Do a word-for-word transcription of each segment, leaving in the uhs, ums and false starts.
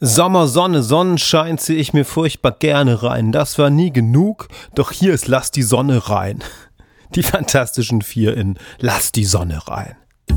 Sommer, Sonne, Sonnenschein zieh ich mir furchtbar gerne rein. Das war nie genug, doch hier ist Lass die Sonne rein. Die Fantastischen Vier in Lass die Sonne rein.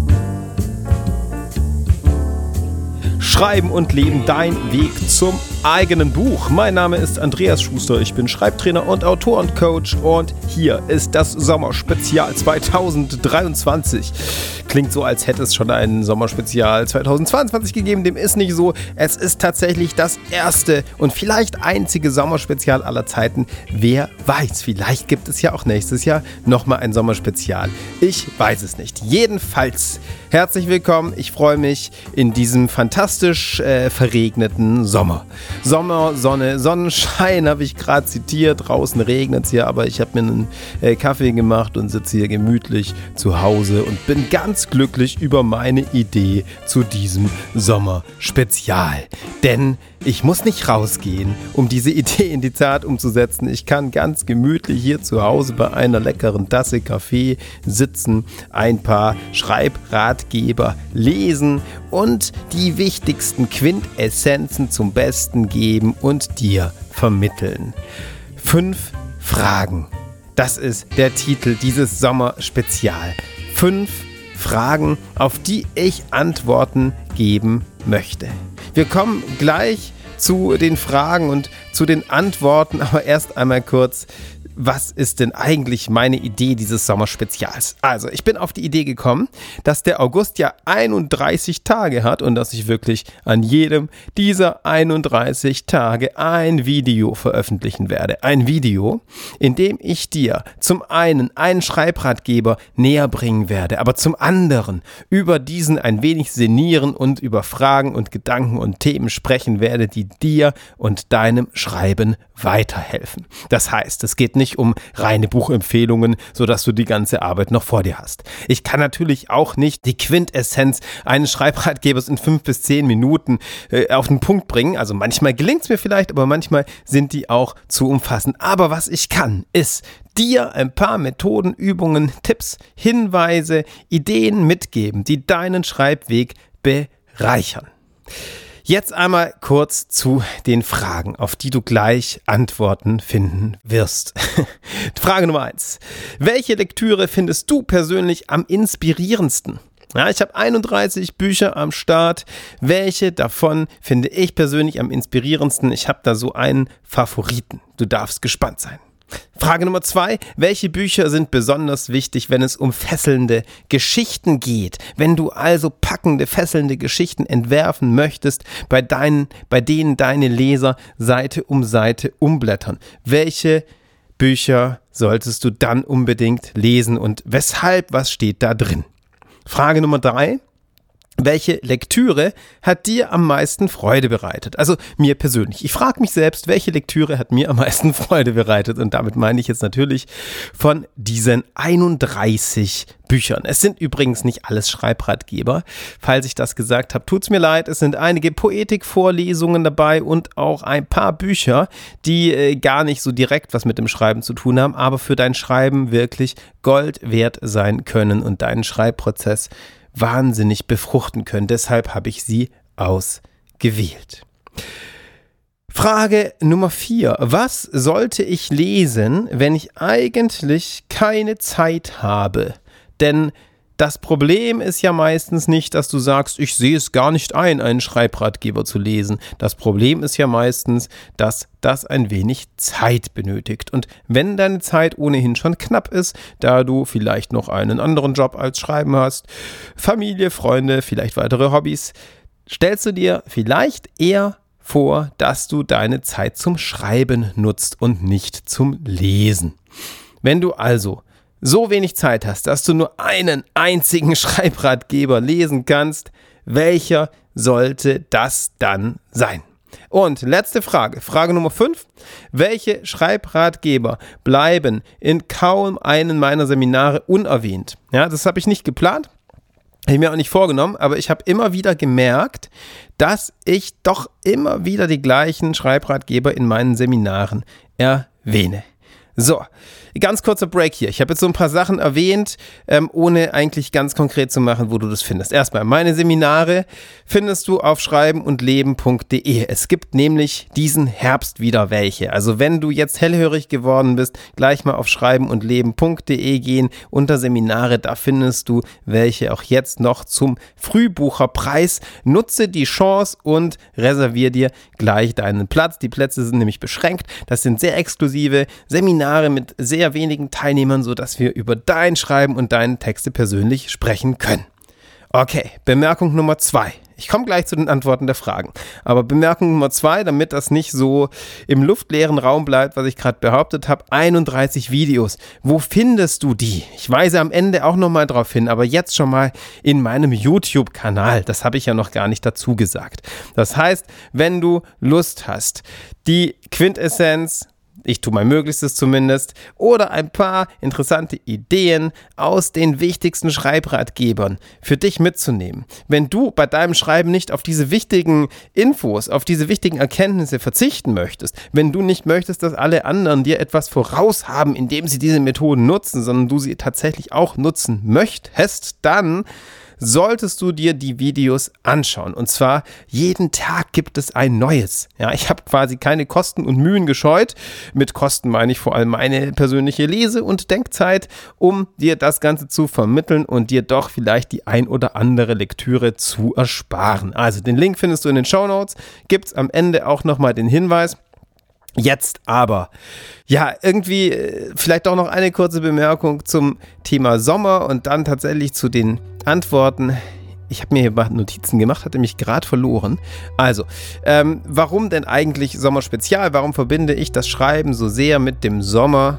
Schreiben und Leben, dein Weg zum eigenen Buch. Mein Name ist Andreas Schuster, ich bin Schreibtrainer und Autor und Coach und hier ist das Sommerspezial zwanzig dreiundzwanzig. Klingt so, als hätte es schon ein Sommerspezial zwanzig zweiundzwanzig gegeben, dem ist nicht so. Es ist tatsächlich das erste und vielleicht einzige Sommerspezial aller Zeiten. Wer weiß, vielleicht gibt es ja auch nächstes Jahr nochmal ein Sommerspezial. Ich weiß es nicht. Jedenfalls, herzlich willkommen, ich freue mich in diesem fantastisch äh, verregneten Sommer. Sommer, Sonne, Sonnenschein habe ich gerade zitiert. Draußen regnet es hier, aber ich habe mir einen äh, Kaffee gemacht und sitze hier gemütlich zu Hause und bin ganz glücklich über meine Idee zu diesem Sommerspezial. Denn ich muss nicht rausgehen, um diese Idee in die Tat umzusetzen. Ich kann ganz gemütlich hier zu Hause bei einer leckeren Tasse Kaffee sitzen, ein paar Schreibratgeber lesen und die wichtigsten Quintessenzen zum Besten geben und dir vermitteln. Fünf Fragen. Das ist der Titel dieses Sommerspezial. Fünf Fragen, auf die ich Antworten geben möchte. Wir kommen gleich zu den Fragen und zu den Antworten, aber erst einmal kurz, was ist denn eigentlich meine Idee dieses Sommerspezials? Also, ich bin auf die Idee gekommen, dass der August ja einunddreißig Tage hat und dass ich wirklich an jedem dieser einunddreißig Tage ein Video veröffentlichen werde. Ein Video, in dem ich dir zum einen einen Schreibratgeber näher bringen werde, aber zum anderen über diesen ein wenig sinnieren und über Fragen und Gedanken und Themen sprechen werde, die dir und deinem Schreiben weiterhelfen. Das heißt, es geht nicht um reine Buchempfehlungen, sodass du die ganze Arbeit noch vor dir hast. Ich kann natürlich auch nicht die Quintessenz eines Schreibratgebers in fünf bis zehn Minuten äh, auf den Punkt bringen. Also manchmal gelingt es mir vielleicht, aber manchmal sind die auch zu umfassend. Aber was ich kann, ist dir ein paar Methoden, Übungen, Tipps, Hinweise, Ideen mitgeben, die deinen Schreibweg bereichern. Jetzt einmal kurz zu den Fragen, auf die du gleich Antworten finden wirst. Frage Nummer eins. Welche Lektüre findest du persönlich am inspirierendsten? Ja, ich habe einunddreißig Bücher am Start. Welche davon finde ich persönlich am inspirierendsten? Ich habe da so einen Favoriten. Du darfst gespannt sein. Frage Nummer zwei. Welche Bücher sind besonders wichtig, wenn es um fesselnde Geschichten geht? Wenn du also packende, fesselnde Geschichten entwerfen möchtest, bei, deinen, bei denen deine Leser Seite um Seite umblättern. Welche Bücher solltest du dann unbedingt lesen und weshalb? Was steht da drin? Frage Nummer drei. Welche Lektüre hat dir am meisten Freude bereitet? Also mir persönlich. Ich frage mich selbst, welche Lektüre hat mir am meisten Freude bereitet? Und damit meine ich jetzt natürlich von diesen einunddreißig Büchern. Es sind übrigens nicht alles Schreibratgeber. Falls ich das gesagt habe, tut's mir leid. Es sind einige Poetikvorlesungen dabei und auch ein paar Bücher, die äh, gar nicht so direkt was mit dem Schreiben zu tun haben, aber für dein Schreiben wirklich Gold wert sein können und deinen Schreibprozess wahnsinnig befruchten können. Deshalb habe ich sie ausgewählt. Frage Nummer vier. Was sollte ich lesen, wenn ich eigentlich keine Zeit habe? Denn das Problem ist ja meistens nicht, dass du sagst, ich sehe es gar nicht ein, einen Schreibratgeber zu lesen. Das Problem ist ja meistens, dass das ein wenig Zeit benötigt. Und wenn deine Zeit ohnehin schon knapp ist, da du vielleicht noch einen anderen Job als Schreiben hast, Familie, Freunde, vielleicht weitere Hobbys, stellst du dir vielleicht eher vor, dass du deine Zeit zum Schreiben nutzt und nicht zum Lesen. Wenn du also so wenig Zeit hast, dass du nur einen einzigen Schreibratgeber lesen kannst, welcher sollte das dann sein? Und letzte Frage, Frage Nummer fünf. Welche Schreibratgeber bleiben in kaum einem meiner Seminare unerwähnt? Ja, das habe ich nicht geplant, habe ich mir auch nicht vorgenommen, aber ich habe immer wieder gemerkt, dass ich doch immer wieder die gleichen Schreibratgeber in meinen Seminaren erwähne. So, ganz kurzer Break hier. Ich habe jetzt so ein paar Sachen erwähnt, ähm, ohne eigentlich ganz konkret zu machen, wo du das findest. Erstmal, meine Seminare findest du auf schreiben und leben punkt de. Es gibt nämlich diesen Herbst wieder welche. Also wenn du jetzt hellhörig geworden bist, gleich mal auf schreiben und leben punkt de gehen. Unter Seminare, da findest du welche auch jetzt noch zum Frühbucherpreis. Nutze die Chance und reservier dir gleich deinen Platz. Die Plätze sind nämlich beschränkt. Das sind sehr exklusive Seminare mit sehr wenigen Teilnehmern, sodass wir über dein Schreiben und deine Texte persönlich sprechen können. Okay, Bemerkung Nummer zwei. Ich komme gleich zu den Antworten der Fragen. Aber Bemerkung Nummer zwei, damit das nicht so im luftleeren Raum bleibt, was ich gerade behauptet habe, einunddreißig Videos. Wo findest du die? Ich weise am Ende auch nochmal drauf hin, aber jetzt schon mal in meinem YouTube-Kanal. Das habe ich ja noch gar nicht dazu gesagt. Das heißt, wenn du Lust hast, die Quintessenz, ich tue mein Möglichstes zumindest, oder ein paar interessante Ideen aus den wichtigsten Schreibratgebern für dich mitzunehmen. Wenn du bei deinem Schreiben nicht auf diese wichtigen Infos, auf diese wichtigen Erkenntnisse verzichten möchtest, wenn du nicht möchtest, dass alle anderen dir etwas voraus haben, indem sie diese Methoden nutzen, sondern du sie tatsächlich auch nutzen möchtest, dann solltest du dir die Videos anschauen. Und zwar jeden Tag gibt es ein neues. Ja, ich habe quasi keine Kosten und Mühen gescheut. Mit Kosten meine ich vor allem meine persönliche Lese- und Denkzeit, um dir das Ganze zu vermitteln und dir doch vielleicht die ein oder andere Lektüre zu ersparen. Also den Link findest du in den Shownotes. Gibt es am Ende auch nochmal den Hinweis. Jetzt aber, ja, irgendwie äh, vielleicht auch noch eine kurze Bemerkung zum Thema Sommer und dann tatsächlich zu den Antworten. Ich habe mir hier mal Notizen gemacht, hatte mich gerade verloren. Also, ähm, warum denn eigentlich Sommerspezial? Warum verbinde ich das Schreiben so sehr mit dem Sommer?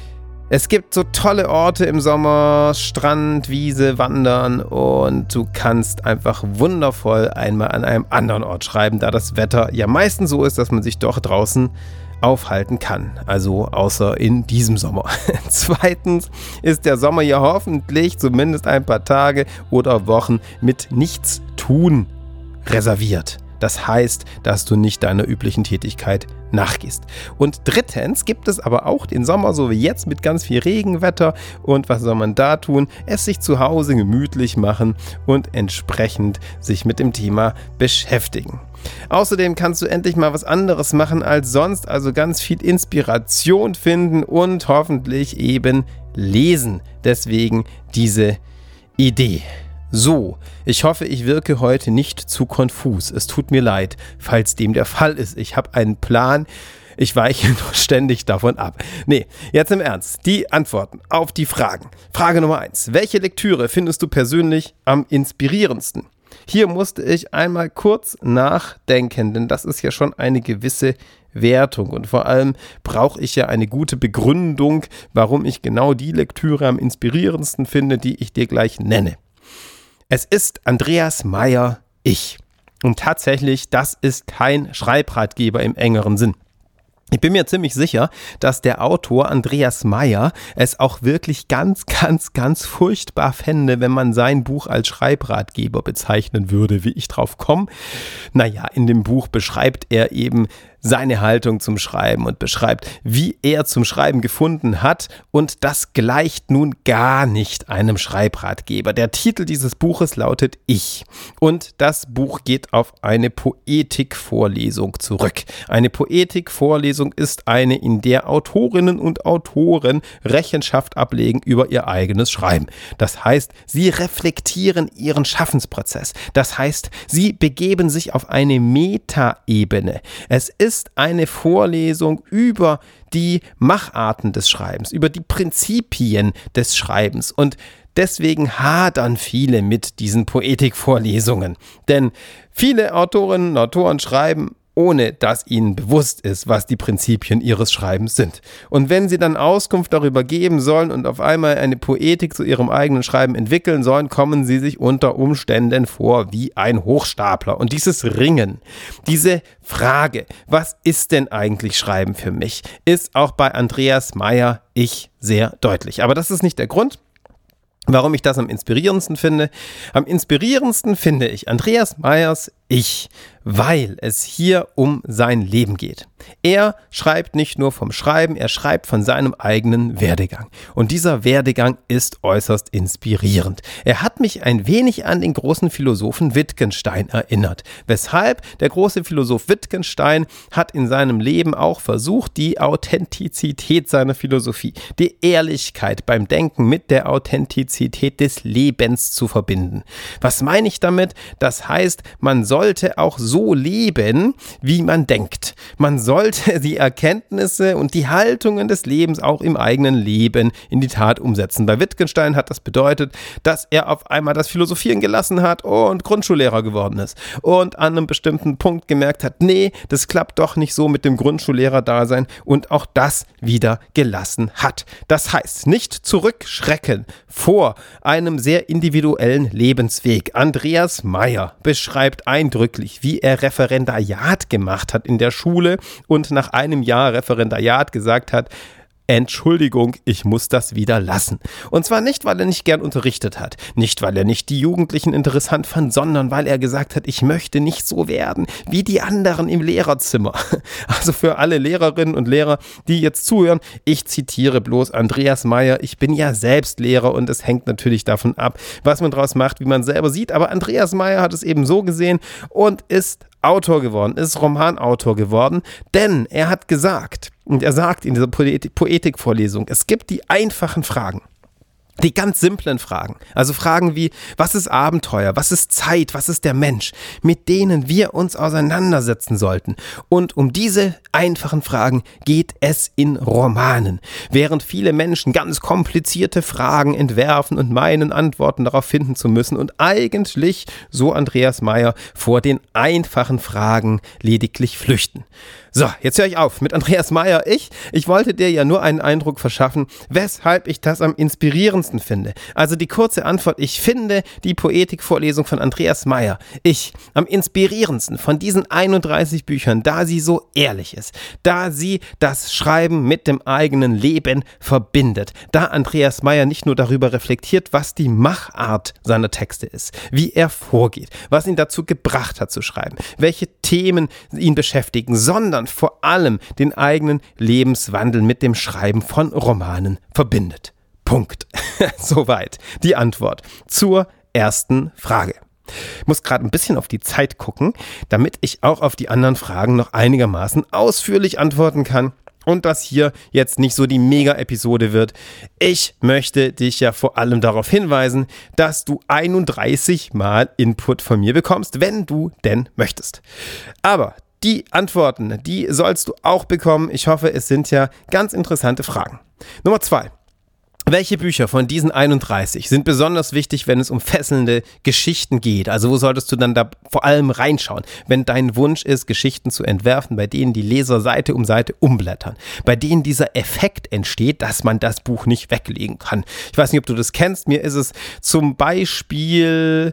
Es gibt so tolle Orte im Sommer, Strand, Wiese, Wandern und du kannst einfach wundervoll einmal an einem anderen Ort schreiben, da das Wetter ja meistens so ist, dass man sich doch draußen aufhalten kann. Also außer in diesem Sommer. Zweitens ist der Sommer ja hoffentlich zumindest ein paar Tage oder Wochen mit Nichtstun reserviert. Das heißt, dass du nicht deiner üblichen Tätigkeit nachgehst. Und drittens gibt es aber auch den Sommer, so wie jetzt mit ganz viel Regenwetter. Und was soll man da tun? Es sich zu Hause gemütlich machen und entsprechend sich mit dem Thema beschäftigen. Außerdem kannst du endlich mal was anderes machen als sonst, also ganz viel Inspiration finden und hoffentlich eben lesen. Deswegen diese Idee. So, ich hoffe, ich wirke heute nicht zu konfus. Es tut mir leid, falls dem der Fall ist. Ich habe einen Plan, ich weiche nur ständig davon ab. Nee, jetzt im Ernst, die Antworten auf die Fragen. Frage Nummer eins. Welche Lektüre findest du persönlich am inspirierendsten? Hier musste ich einmal kurz nachdenken, denn das ist ja schon eine gewisse Wertung und vor allem brauche ich ja eine gute Begründung, warum ich genau die Lektüre am inspirierendsten finde, die ich dir gleich nenne. Es ist Andreas Meier, Ich. Und tatsächlich, das ist kein Schreibratgeber im engeren Sinn. Ich bin mir ziemlich sicher, dass der Autor Andreas Meier es auch wirklich ganz, ganz, ganz furchtbar fände, wenn man sein Buch als Schreibratgeber bezeichnen würde, wie ich drauf komme. Naja, in dem Buch beschreibt er eben seine Haltung zum Schreiben und beschreibt, wie er zum Schreiben gefunden hat und das gleicht nun gar nicht einem Schreibratgeber. Der Titel dieses Buches lautet Ich und das Buch geht auf eine Poetikvorlesung zurück. Eine Poetikvorlesung ist eine, in der Autorinnen und Autoren Rechenschaft ablegen über ihr eigenes Schreiben. Das heißt, sie reflektieren ihren Schaffensprozess. Das heißt, sie begeben sich auf eine Metaebene. Es ist ist eine Vorlesung über die Macharten des Schreibens, über die Prinzipien des Schreibens und deswegen hadern viele mit diesen Poetikvorlesungen. Denn viele Autorinnen und Autoren schreiben, ohne dass ihnen bewusst ist, was die Prinzipien ihres Schreibens sind. Und wenn sie dann Auskunft darüber geben sollen und auf einmal eine Poetik zu ihrem eigenen Schreiben entwickeln sollen, kommen sie sich unter Umständen vor wie ein Hochstapler. Und dieses Ringen, diese Frage, was ist denn eigentlich Schreiben für mich, ist auch bei Andreas Meier Ich sehr deutlich. Aber das ist nicht der Grund, warum ich das am inspirierendsten finde. Am inspirierendsten finde ich Andreas Meiers Ich, weil es hier um sein Leben geht. Er schreibt nicht nur vom Schreiben, er schreibt von seinem eigenen Werdegang. Und dieser Werdegang ist äußerst inspirierend. Er hat mich ein wenig an den großen Philosophen Wittgenstein erinnert. Weshalb? Der große Philosoph Wittgenstein hat in seinem Leben auch versucht, die Authentizität seiner Philosophie, die Ehrlichkeit beim Denken mit der Authentizität des Lebens zu verbinden. Was meine ich damit? Das heißt, man sollte auch so leben, wie man denkt. Man sollte die Erkenntnisse und die Haltungen des Lebens auch im eigenen Leben in die Tat umsetzen. Bei Wittgenstein hat das bedeutet, dass er auf einmal das Philosophieren gelassen hat und Grundschullehrer geworden ist. Und an einem bestimmten Punkt gemerkt hat, nee, das klappt doch nicht so mit dem Grundschullehrer-Dasein und auch das wieder gelassen hat. Das heißt, nicht zurückschrecken vor einem sehr individuellen Lebensweg. Andreas Maier beschreibt eindrücklich, wie er Referendariat gemacht hat in der Schule und nach einem Jahr Referendariat gesagt hat, Entschuldigung, ich muss das wieder lassen. Und zwar nicht, weil er nicht gern unterrichtet hat, nicht, weil er nicht die Jugendlichen interessant fand, sondern weil er gesagt hat, ich möchte nicht so werden wie die anderen im Lehrerzimmer. Also für alle Lehrerinnen und Lehrer, die jetzt zuhören, ich zitiere bloß Andreas Maier, ich bin ja selbst Lehrer und es hängt natürlich davon ab, was man draus macht, wie man selber sieht, aber Andreas Maier hat es eben so gesehen und ist Autor geworden, ist Romanautor geworden, denn er hat gesagt, und er sagt in dieser Poetik- Poetikvorlesung, es gibt die einfachen Fragen. Die ganz simplen Fragen, also Fragen wie, was ist Abenteuer, was ist Zeit, was ist der Mensch, mit denen wir uns auseinandersetzen sollten. Und um diese einfachen Fragen geht es in Romanen. Während viele Menschen ganz komplizierte Fragen entwerfen und meinen, Antworten darauf finden zu müssen und eigentlich, so Andreas Maier, vor den einfachen Fragen lediglich flüchten. So, jetzt höre ich auf mit Andreas Maier. Ich, ich wollte dir ja nur einen Eindruck verschaffen, weshalb ich das am inspirierendsten finde. Also die kurze Antwort, ich finde die Poetikvorlesung von Andreas Maier, ich, am inspirierendsten von diesen einunddreißig Büchern, da sie so ehrlich ist, da sie das Schreiben mit dem eigenen Leben verbindet, da Andreas Maier nicht nur darüber reflektiert, was die Machart seiner Texte ist, wie er vorgeht, was ihn dazu gebracht hat zu schreiben, welche Themen ihn beschäftigen, sondern vor allem den eigenen Lebenswandel mit dem Schreiben von Romanen verbindet. Punkt. Soweit die Antwort zur ersten Frage. Ich muss gerade ein bisschen auf die Zeit gucken, damit ich auch auf die anderen Fragen noch einigermaßen ausführlich antworten kann. Und das hier jetzt nicht so die Mega-Episode wird. Ich möchte dich ja vor allem darauf hinweisen, dass du einunddreißig Mal Input von mir bekommst, wenn du denn möchtest. Aber die Antworten, die sollst du auch bekommen. Ich hoffe, es sind ja ganz interessante Fragen. Nummer zwei. Welche Bücher von diesen einunddreißig sind besonders wichtig, wenn es um fesselnde Geschichten geht? Also wo solltest du dann da vor allem reinschauen, wenn dein Wunsch ist, Geschichten zu entwerfen, bei denen die Leser Seite um Seite umblättern, bei denen dieser Effekt entsteht, dass man das Buch nicht weglegen kann. Ich weiß nicht, ob du das kennst. Mir ist es zum Beispiel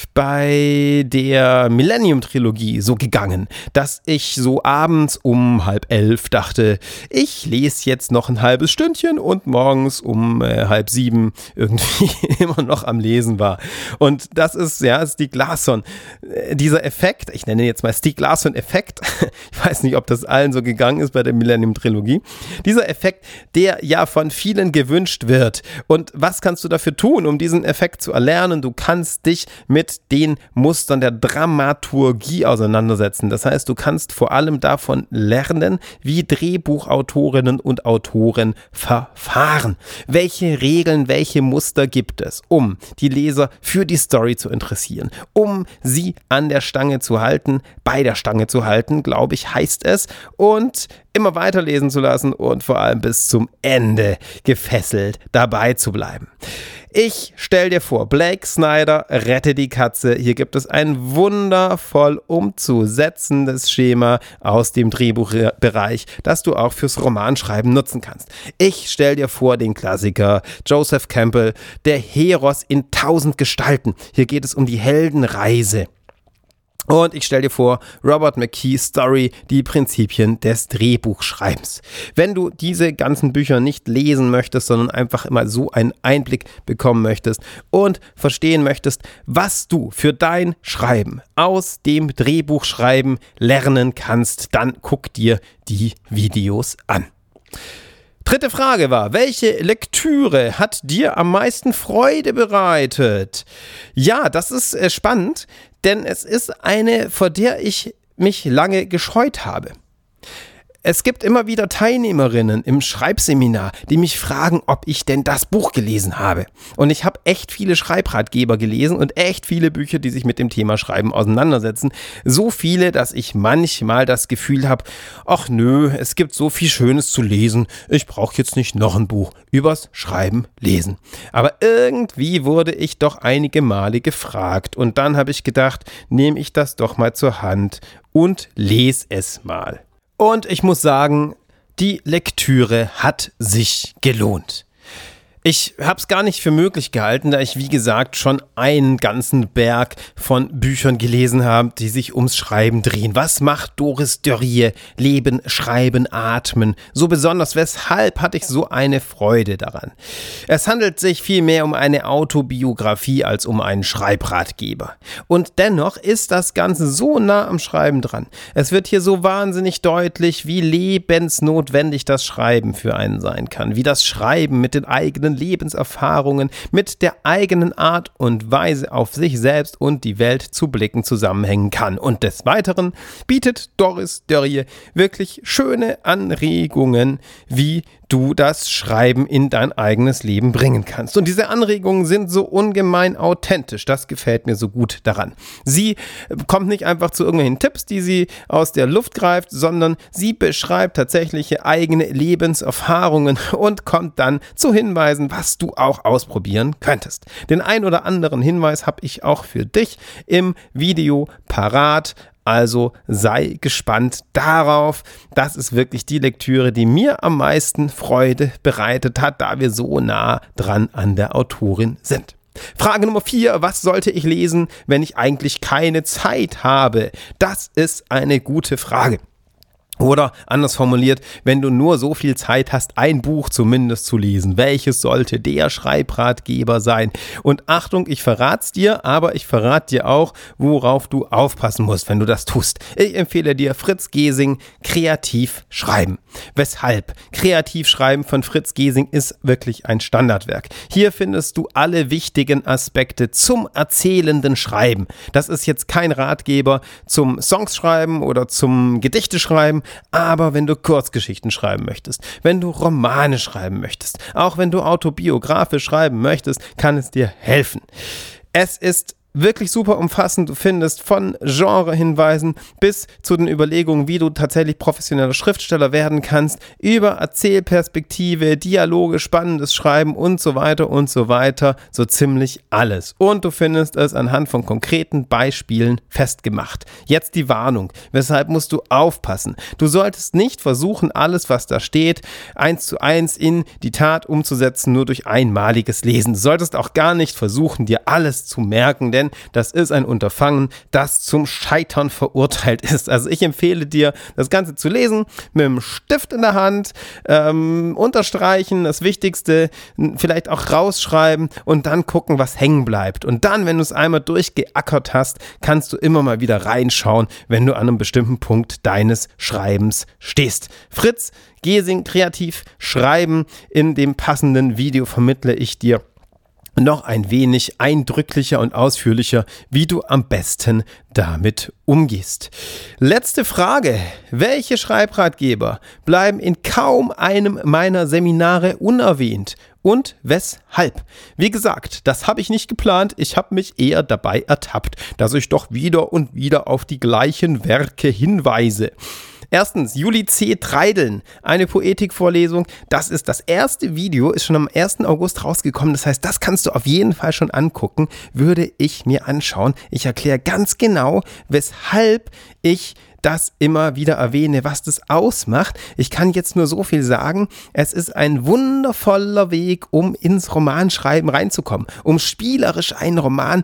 bei der Millennium-Trilogie so gegangen, dass ich so abends um halb elf dachte, ich lese jetzt noch ein halbes Stündchen und morgens um halb sieben irgendwie immer noch am Lesen war. Und das ist, ja, Stieg Larsson. Dieser Effekt, ich nenne ihn jetzt mal Stieg Larsson-Effekt, ich weiß nicht, ob das allen so gegangen ist bei der Millennium-Trilogie, dieser Effekt, der ja von vielen gewünscht wird. Und was kannst du dafür tun, um diesen Effekt zu erlernen? Du kannst dich mit den Mustern der Dramaturgie auseinandersetzen. Das heißt, du kannst vor allem davon lernen, wie Drehbuchautorinnen und Autoren verfahren. Welche Welche Regeln, welche Muster gibt es, um die Leser für die Story zu interessieren, um sie an der Stange zu halten, bei der Stange zu halten, glaube ich, heißt es, und immer weiterlesen zu lassen und vor allem bis zum Ende gefesselt dabei zu bleiben. Ich stell dir vor, Blake Snyder, Rette die Katze. Hier gibt es ein wundervoll umzusetzendes Schema aus dem Drehbuchbereich, das du auch fürs Romanschreiben nutzen kannst. Ich stell dir vor den Klassiker Joseph Campbell, der Heros in tausend Gestalten. Hier geht es um die Heldenreise Und ich stelle dir vor, Robert McKee's Story, die Prinzipien des Drehbuchschreibens. Wenn du diese ganzen Bücher nicht lesen möchtest, sondern einfach immer so einen Einblick bekommen möchtest und verstehen möchtest, was du für dein Schreiben aus dem Drehbuchschreiben lernen kannst, dann guck dir die Videos an. Dritte Frage war, welche Lektüre hat dir am meisten Freude bereitet? Ja, das ist äh, spannend, denn es ist eine, vor der ich mich lange gescheut habe. Es gibt immer wieder Teilnehmerinnen im Schreibseminar, die mich fragen, ob ich denn das Buch gelesen habe. Und ich habe echt viele Schreibratgeber gelesen und echt viele Bücher, die sich mit dem Thema Schreiben auseinandersetzen. So viele, dass ich manchmal das Gefühl habe, ach nö, es gibt so viel Schönes zu lesen, ich brauche jetzt nicht noch ein Buch übers Schreiben lesen. Aber irgendwie wurde ich doch einige Male gefragt und dann habe ich gedacht, nehme ich das doch mal zur Hand und lese es mal. Und ich muss sagen, die Lektüre hat sich gelohnt. Ich habe es gar nicht für möglich gehalten, da ich, wie gesagt, schon einen ganzen Berg von Büchern gelesen habe, die sich ums Schreiben drehen. Was macht Doris Dörrie? Leben, Schreiben, Atmen. So besonders, weshalb hatte ich so eine Freude daran? Es handelt sich vielmehr um eine Autobiografie als um einen Schreibratgeber. Und dennoch ist das Ganze so nah am Schreiben dran. Es wird hier so wahnsinnig deutlich, wie lebensnotwendig das Schreiben für einen sein kann. Wie das Schreiben mit den eigenen Lebenserfahrungen, mit der eigenen Art und Weise auf sich selbst und die Welt zu blicken zusammenhängen kann. Und des Weiteren bietet Doris Dörrie wirklich schöne Anregungen, wie du das Schreiben in dein eigenes Leben bringen kannst. Und diese Anregungen sind so ungemein authentisch. Das gefällt mir so gut daran. Sie kommt nicht einfach zu irgendwelchen Tipps, die sie aus der Luft greift, sondern sie beschreibt tatsächliche eigene Lebenserfahrungen und kommt dann zu Hinweisen, was du auch ausprobieren könntest. Den ein oder anderen Hinweis habe ich auch für dich im Video parat. Also sei gespannt darauf. Das ist wirklich die Lektüre, die mir am meisten Freude bereitet hat, da wir so nah dran an der Autorin sind. Frage Nummer vier, was sollte ich lesen, wenn ich eigentlich keine Zeit habe? Das ist eine gute Frage. Oder anders formuliert, wenn du nur so viel Zeit hast, ein Buch zumindest zu lesen, welches sollte der Schreibratgeber sein? Und Achtung, ich verrat's dir, aber ich verrate dir auch, worauf du aufpassen musst, wenn du das tust. Ich empfehle dir Fritz Gesing, Kreativ schreiben. Weshalb? Kreativ schreiben von Fritz Gesing ist wirklich ein Standardwerk. Hier findest du alle wichtigen Aspekte zum erzählenden Schreiben. Das ist jetzt kein Ratgeber zum Songs schreiben oder zum Gedichte schreiben, aber wenn du Kurzgeschichten schreiben möchtest, wenn du Romane schreiben möchtest, auch wenn du autobiografisch schreiben möchtest, kann es dir helfen. Es ist wirklich super umfassend. Du findest von Genrehinweisen bis zu den Überlegungen, wie du tatsächlich professioneller Schriftsteller werden kannst, über Erzählperspektive, Dialoge, spannendes Schreiben und so weiter und so weiter, so ziemlich alles. Und du findest es anhand von konkreten Beispielen festgemacht. Jetzt die Warnung. Weshalb musst du aufpassen? Du solltest nicht versuchen, alles, was da steht, eins zu eins in die Tat umzusetzen, nur durch einmaliges Lesen. Du solltest auch gar nicht versuchen, dir alles zu merken, denn das ist ein Unterfangen, das zum Scheitern verurteilt ist. Also ich empfehle dir, das Ganze zu lesen, mit einem Stift in der Hand, ähm, unterstreichen, das Wichtigste vielleicht auch rausschreiben und dann gucken, was hängen bleibt. Und dann, wenn du es einmal durchgeackert hast, kannst du immer mal wieder reinschauen, wenn du an einem bestimmten Punkt deines Schreibens stehst. Fritz Gesing, Kreativ schreiben, in dem passenden Video vermittle ich dir noch ein wenig eindrücklicher und ausführlicher, wie du am besten damit umgehst. Letzte Frage. Welche Schreibratgeber bleiben in kaum einem meiner Seminare unerwähnt? Und weshalb? Wie gesagt, das habe ich nicht geplant. Ich habe mich eher dabei ertappt, dass ich doch wieder und wieder auf die gleichen Werke hinweise. Erstens, Juli C. Treideln, eine Poetikvorlesung. Das ist das erste Video, ist schon am ersten August rausgekommen. Das heißt, das kannst du auf jeden Fall schon angucken, würde ich mir anschauen. Ich erkläre ganz genau, weshalb ich das immer wieder erwähne, was das ausmacht. Ich kann jetzt nur so viel sagen, es ist ein wundervoller Weg, um ins Romanschreiben reinzukommen, um spielerisch einen Roman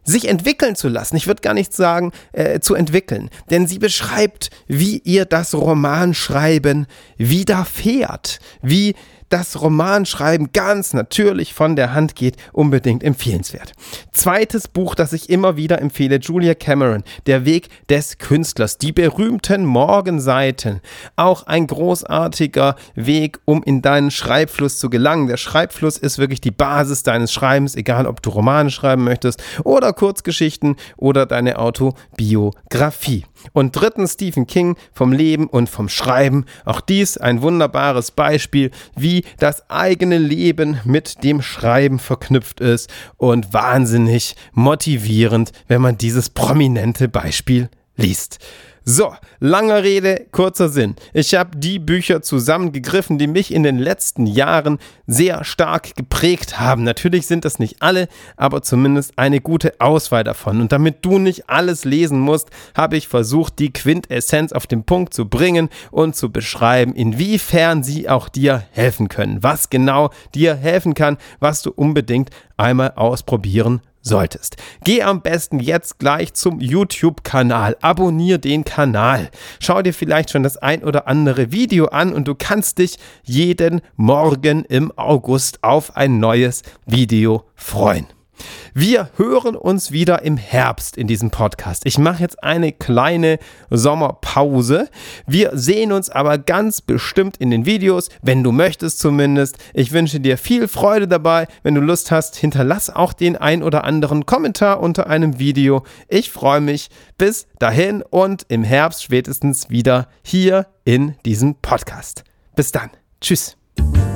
sich entwickeln zu lassen. Ich würde gar nicht sagen, äh, zu entwickeln. Denn sie beschreibt, wie ihr das Romanschreiben widerfährt. Wie das Romanschreiben ganz natürlich von der Hand geht, unbedingt empfehlenswert. Zweites Buch, das ich immer wieder empfehle, Julia Cameron, Der Weg des Künstlers, die berühmten Morgenseiten. Auch ein großartiger Weg, um in deinen Schreibfluss zu gelangen. Der Schreibfluss ist wirklich die Basis deines Schreibens, egal ob du Romane schreiben möchtest oder Kurzgeschichten oder deine Autobiografie. Und drittens Stephen King, Vom Leben und vom Schreiben. Auch dies ein wunderbares Beispiel, wie das eigene Leben mit dem Schreiben verknüpft ist und wahnsinnig motivierend, wenn man dieses prominente Beispiel liest. So, lange Rede, kurzer Sinn. Ich habe die Bücher zusammengegriffen, die mich in den letzten Jahren sehr stark geprägt haben. Natürlich sind das nicht alle, aber zumindest eine gute Auswahl davon. Und damit du nicht alles lesen musst, habe ich versucht, die Quintessenz auf den Punkt zu bringen und zu beschreiben, inwiefern sie auch dir helfen können. Was genau dir helfen kann, was du unbedingt einmal ausprobieren solltest. Geh am besten jetzt gleich zum YouTube-Kanal, abonniere den Kanal, schau dir vielleicht schon das ein oder andere Video an und du kannst dich jeden Morgen im August auf ein neues Video freuen. Wir hören uns wieder im Herbst in diesem Podcast. Ich mache jetzt eine kleine Sommerpause. Wir sehen uns aber ganz bestimmt in den Videos, wenn du möchtest zumindest. Ich wünsche dir viel Freude dabei. Wenn du Lust hast, hinterlass auch den ein oder anderen Kommentar unter einem Video. Ich freue mich. Bis dahin und im Herbst spätestens wieder hier in diesem Podcast. Bis dann. Tschüss.